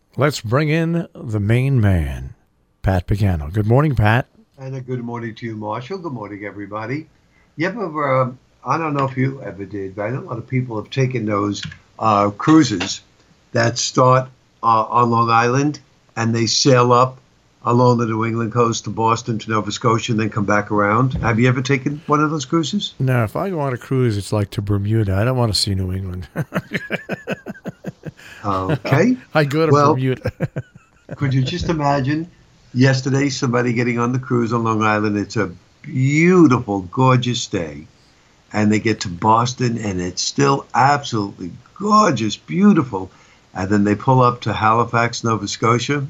Let's bring in the main man, Pat Pagano. Good morning, Pat. And a good morning to you, Marshall. Good morning, everybody. You ever, I don't know if you ever did, but I know a lot of people have taken those cruises that start on Long Island and they sail up along the New England coast to Boston to Nova Scotia and then come back around. Have you ever taken one of those cruises? Now, if I go on a cruise, it's like to Bermuda. I don't want to see New England. Okay. I go to Well, Bermuda. could you just imagine yesterday somebody getting on the cruise on Long Island? It's a beautiful, gorgeous day. And they get to Boston and it's still absolutely gorgeous, beautiful. And then they pull up to Halifax, Nova Scotia,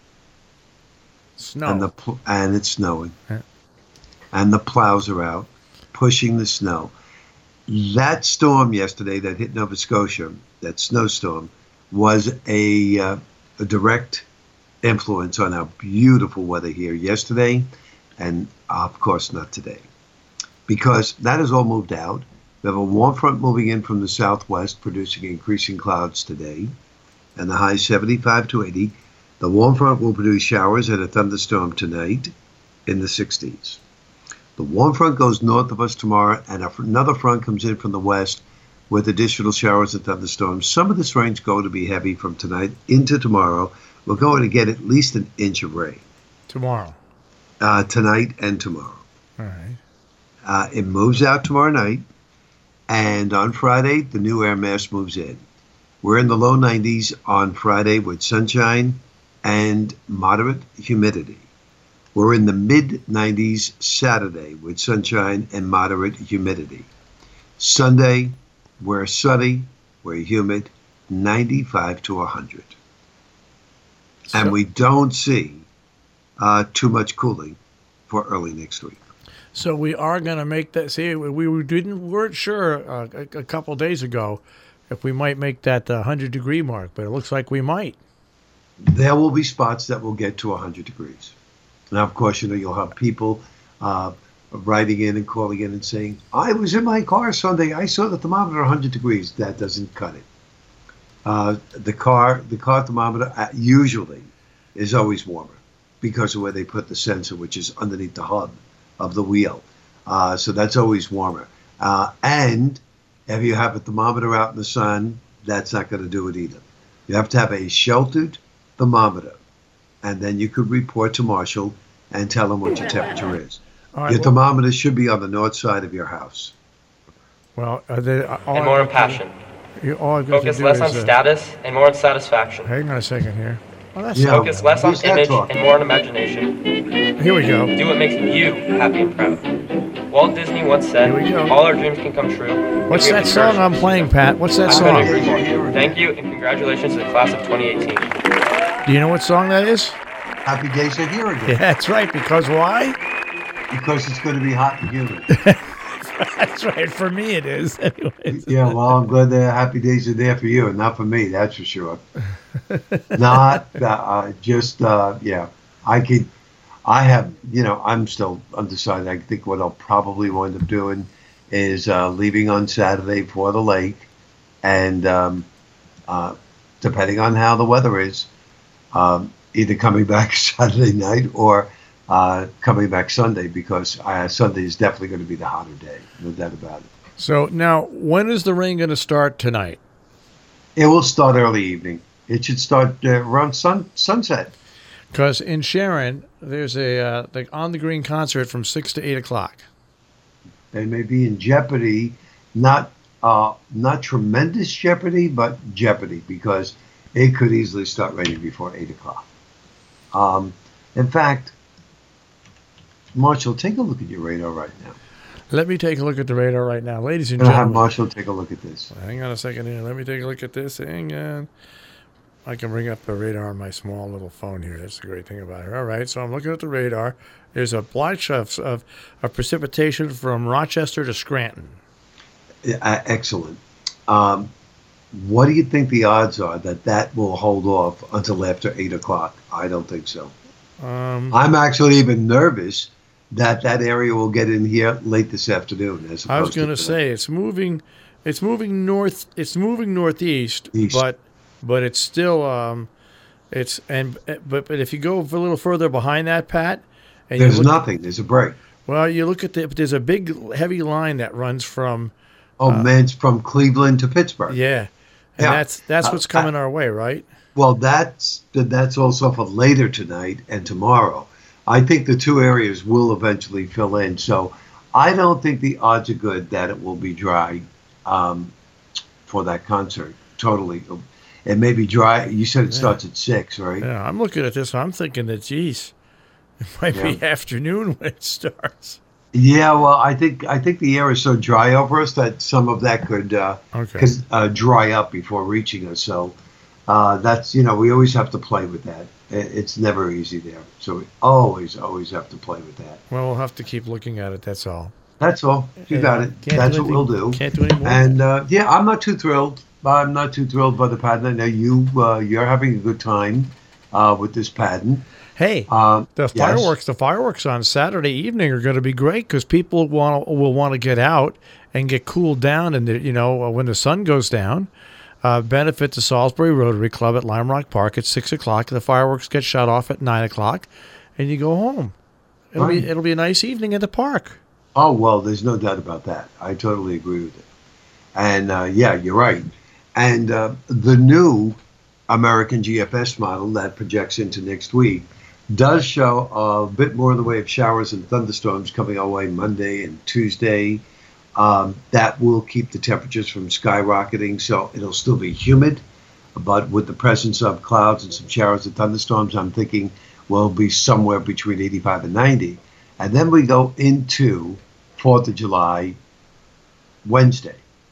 and Snow. and it's snowing, Yeah. and the plows are out pushing the snow. That storm yesterday that hit Nova Scotia, that snowstorm, was a direct influence on our beautiful weather here yesterday, and of course not today, because that has all moved out. We have a warm front moving in from the southwest, producing increasing clouds today, and the high 75 to 80. The warm front will produce showers and a thunderstorm tonight in the 60s. The warm front goes north of us tomorrow, and another front comes in from the west with additional showers and thunderstorms. Some of this rain's going to be heavy from tonight into tomorrow. We're going to get at least an inch of rain Tomorrow. tonight and tomorrow. All right. It moves out tomorrow night, and on Friday, the new air mass moves in. We're in the low 90s on Friday with sunshine and moderate humidity. We're in the mid 90s Saturday with sunshine and moderate humidity. Sunday, we're sunny, we're humid, 95 to 100. And So, we don't see too much cooling for early next week. so we are going to make that. See, weren't sure a couple days ago if we might make that 100-degree mark, but it looks like we might. There will be spots that will get to 100 degrees. Now, of course, you'll have people writing in and calling in and saying, I was in my car Sunday. I saw the thermometer 100 degrees. That doesn't cut it. The car thermometer usually is always warmer because of where they put the sensor, which is underneath the hub of the wheel. So that's always warmer. And if you have a thermometer out in the sun, that's not going to do it either. You have to have a sheltered thermometer, and then you could report to Marshall and tell him what your temperature is. All right. Your thermometer should be on the north side of your house. Well, And more on passion. all I've got to Focus do less is. on status and more on satisfaction. Hang on a second here. Oh, that's Yeah. Focus less on Who's that image talking? and more on imagination. Here we go. Do what makes you happy and proud. Walt Disney once said, Here we go. all our dreams can come true. What's if we have that the song courage I'm to playing, pursue them." Pat? What's that I couldn't song? agree Here we more. go. Thank you and congratulations to the class of 2018. Do you know what song that is? Happy days are here again Yeah, that's right. Because why? because it's going to be hot and humid. That's right. For me, it is. Anyways. Yeah, well, I'm glad the happy days are there for you and not for me, that's for sure. Not just, yeah, I'm still undecided. I think what I'll probably wind up doing is leaving on Saturday for the lake, and depending on how the weather is, either coming back Saturday night or coming back Sunday, because Sunday is definitely going to be the hotter day, no doubt about it. So now, when is the rain going to start tonight? It will start early evening. It should start around sunset. Because in Sharon, there's a the On the Green concert from 6 to 8 o'clock. They may be in jeopardy, not tremendous jeopardy, but jeopardy, because it could easily start raining before 8 o'clock. In fact, Marshall, take a look at your radar right now. Let me take a look at the radar right now. Ladies and I'm going to have gentlemen. Marshall take a look at this. Hang on a second here. Let me take a look at this. Hang on. I can bring up the radar on my small little phone here. That's the great thing about it. All right, so I'm looking at the radar. There's a blotch of precipitation from Rochester to Scranton. Excellent. What do you think the odds are that will hold off until after 8 o'clock? I don't think so. I'm actually even nervous that area will get in here late this afternoon. As I was opposed going to to say it's moving north. It's moving northeast, East. but it's still But if you go a little further behind that, Pat, and There's nothing. There's a break. well, you look at there's a big heavy line that runs from Oh, man, it's from Cleveland to Pittsburgh. yeah, and Yeah. that's what's coming our way, right? Well, that's also for later tonight and tomorrow. I think the two areas will eventually fill in. So I don't think the odds are good that it will be dry for that concert. Totally. It may be dry. You said it starts at 6, right? Yeah, I'm looking at this. I'm thinking that, geez, it might be afternoon when it starts. Yeah, well, I think the air is so dry over us that some of that could dry up before reaching us. So that's we always have to play with that. It's never easy there. So we always have to play with that. Well, we'll have to keep looking at it. That's all. That's all. You got it. That's what we'll do. Can't do any more. And I'm not too thrilled. I'm not too thrilled by the patent. I know you're having a good time with this patent. Hey, the fireworks on Saturday evening are going to be great because people will want to get out and get cooled down, and when the sun goes down. Benefit the Salisbury Rotary Club at Lime Rock Park at 6 o'clock. The fireworks get shut off at 9 o'clock, and you go home. It'll be a nice evening at the park. Oh well, there's no doubt about that. I totally agree with it. And you're right. And the new American GFS model that projects into next week does show a bit more in the way of showers and thunderstorms coming our way Monday and Tuesday. That will keep the temperatures from skyrocketing, so it'll still be humid. But with the presence of clouds and some showers and thunderstorms, I'm thinking we'll be somewhere between 85 and 90. And then we go into 4th of July, Wednesday.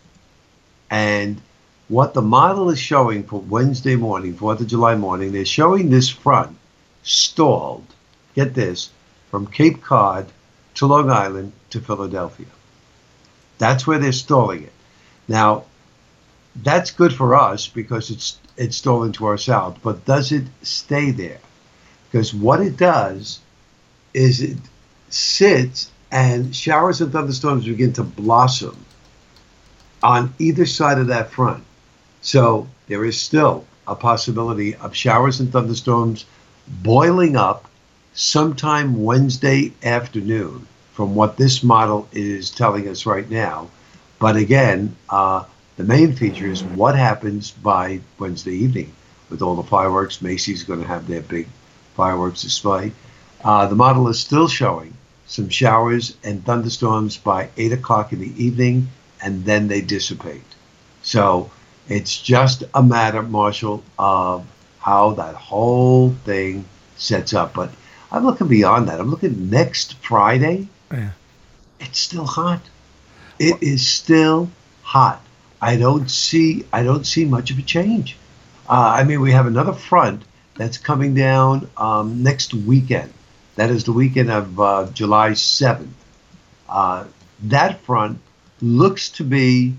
And what the model is showing for Wednesday morning, 4th of July morning, they're showing this front stalled, get this, from Cape Cod to Long Island to Philadelphia. That's where they're stalling it. Now, that's good for us because it's stalling to our south, but does it stay there? Because what it does is it sits and showers and thunderstorms begin to blossom on either side of that front. So there is still a possibility of showers and thunderstorms boiling up sometime Wednesday afternoon from what this model is telling us right now. But again, the main feature is what happens by Wednesday evening with all the fireworks. Macy's going to have their big fireworks display. The model is still showing some showers and thunderstorms by 8 o'clock in the evening, and then they dissipate. So it's just a matter, Marshall, of how that whole thing sets up. But I'm looking beyond that. I'm looking next Friday. Yeah. It's still hot. It is still hot. I don't see much of a change. We have another front that's coming down next weekend. That is the weekend of July 7th. That front looks to be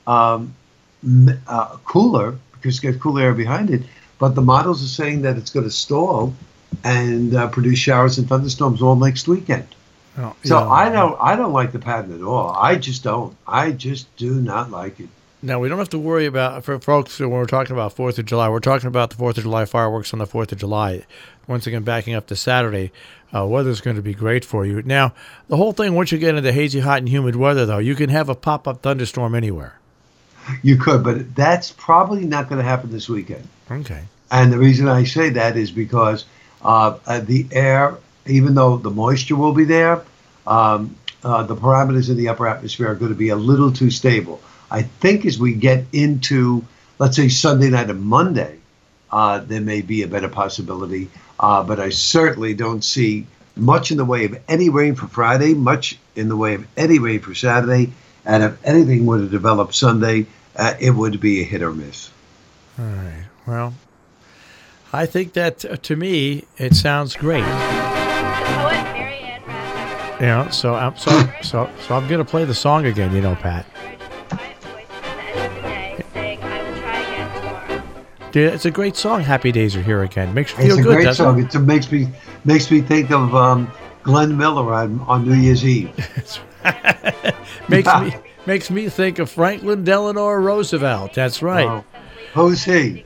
cooler because it's got cooler air behind it. But the models are saying that it's going to stall and produce showers and thunderstorms all next weekend. Oh, so I don't like the pattern at all. I just don't. I just do not like it. Now, we don't have to worry about, for folks, when we're talking about 4th of July, we're talking about the 4th of July fireworks on the 4th of July. Once again, backing up to Saturday, weather's going to be great for you. Now, the whole thing, once you get into hazy, hot, and humid weather, though, you can have a pop-up thunderstorm anywhere. You could, but that's probably not going to happen this weekend. Okay. And the reason I say that is because the air, even though the moisture will be there, the parameters in the upper atmosphere are going to be a little too stable. I think as we get into, let's say, Sunday night and Monday, there may be a better possibility. But I certainly don't see much in the way of any rain for Friday, much in the way of any rain for Saturday. And if anything were to develop Sunday, it would be a hit or miss. All right. Well, I think that, to me, it sounds great. So I'm going to play the song again, Pat. Dude, it's a great song. Happy Days Are Here Again. Makes you feel good, doesn't it? It's a great song. It makes me think of Glenn Miller on New Year's Eve. makes me think of Franklin Delano Roosevelt. That's right. Who's he?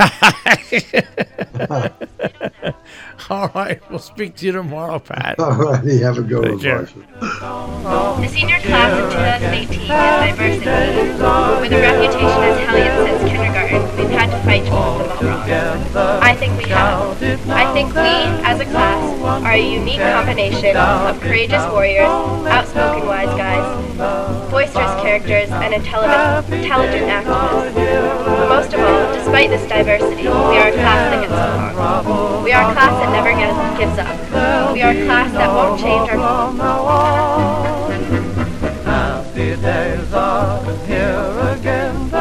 All right, we'll speak to you tomorrow, Pat. All righty, have a good Take one, care. Marshall. The senior class of 2018 is diversity. With a reputation as hellions since kindergarten, we've had to fight to prove them all wrong. I think we have. I think we, as a class, are a unique combination of courageous warriors, outspoken wise guys, boisterous characters, and intelligent activists. But most of all, despite this diversity, we are a class that gets along. We are a class that never gives up. We are a class that won't change our Happy days are here again.